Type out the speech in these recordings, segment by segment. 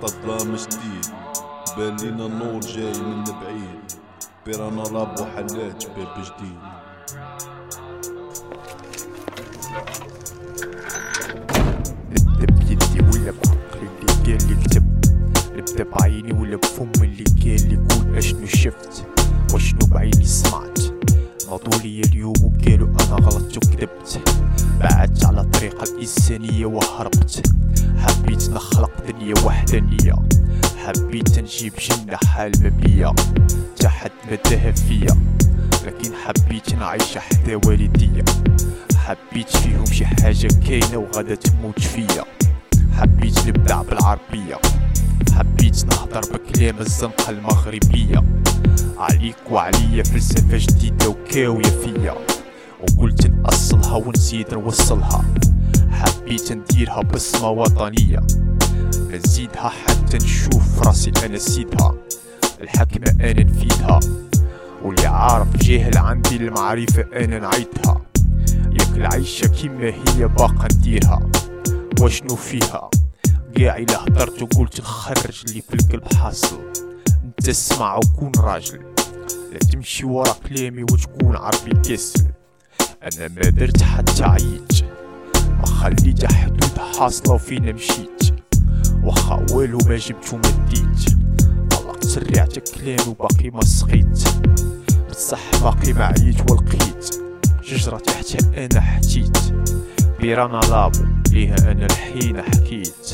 الظلام جديد بان لينا النور جاي من بعيد، بيرانا لابو حلات باب جديد. نبدا بيدي ولا بعقلي اللي قال لي كتب، نبدا بعيني ولا بفم اللي قال لي قول اشنو شفت واشنو بعيني سمعت. ناضوا لي اليوم وقالوا انا غلطت وكذبت، بعدت على طريقة الإنسانية وهربت. حبيت نخلق دنيا وحدانية، حبيت نجيب جنة حال مبنية تحت مداها فيا، لكن حبيت نعيش حدا والدية. حبيت فيهم شي حاجة كاينة وغدا تموت فيا. حبيت نبدع بالعربية، حبيت نهضر بكلام الزنقة المغربية. عليك وعليا فلسفة جديدة وكاوية فيا، وقلت نأصلها ونزيد نوصلها. حبيت نديرها بصمة وطنية، نزيدها حتى نشوف راسي انا سيدها. الحكمة انا نفيدها، واللي عارف جاهل عندي المعرفة انا نعيدها. ياك العيشة كيما هي باقا نديرها، واشنو فيها قاعي لا هدرت وقلت نخرج اللي في القلب حاصل. انت اسمع وكون راجل، لا تمشي ورا كلامي وتكون عربي كسل. انا ما درت حتى عييت، ما خليت حدود حاصلة وفينا مشيت. وخا والو ما جبت وما ديت، طلقت سرعت كلامي وباقي ما سقيت. بصح باقي ما عييت ولقيت شجرة تحتها انا حتيت. بيرانا لابو ليها انا الحين حكيت.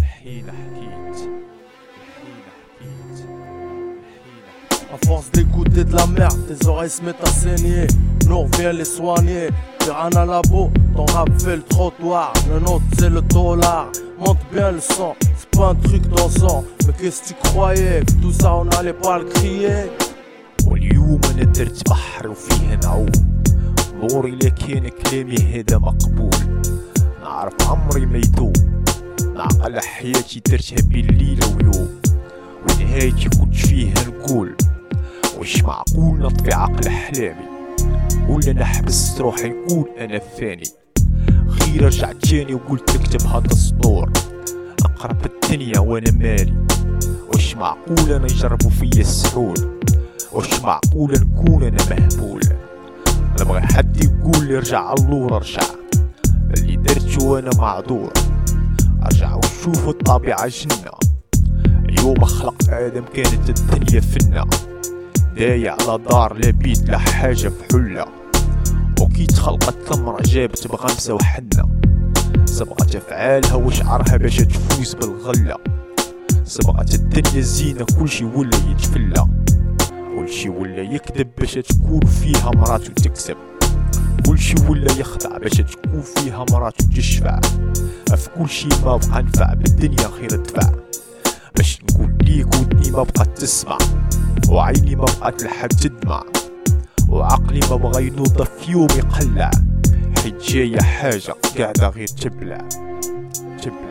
À force d'écouter de la merde, tes oreilles se mettent à saigner. Nous viens les soigner. Piranha Labo, ton rap fait le trottoir. Le nôtre c'est le dollar. Monte bien le son, c'est pas un truc dansant. Mais qu'est-ce que tu croyais que tout ça on allait pas le crier? واليوم انا درت بحر وفيه نعوم. نوري لكن كلامي هذا مقبول. نعرف عمري ما يدوم، نعقل حياتي درتها بين ليلة ويوم. ونهايتي كنت فيها نقول وش معقول نطفي عقل احلامي، ولا نحبس روحي نقول انا فاني. خير رجعت تاني وقلت نكتبها دستور، نقرا في الدنيا وانا مالي. وش معقول انا يجربوا فيا السحول، وش معقول نكون انا مهبول. نبغي حد يقول لي رجع اللور، ارجع اللي درتو وانا معذور. ارجع وشوف الطبيعة جنة، يوم خلق ادم كانت الدنيا فنة. دايع على دار لا بيت لا حاجة في حلة، وكي تخلقت ثمرة جابت بغمسة وحنة. صبغت افعالها وشعرها باش تفوز بالغلة. صبغت الدنيا زينة كلشي ولا يتفلى، كلشي ولا يكذب باش تكون فيها مراتو تكسب. كلشي ولا يخدع باش تكون فيها مراتو تشفع. في كلشي ما بقى نفع بالدنيا خير دفع. باش نقول ليك ودني ما بقات تسمع، وعيني ما بقات لحد تدمع، وعقلي ما بغى ينوض في يوم يقلع. حيت جاية حاجة قاعدة غير تبلع.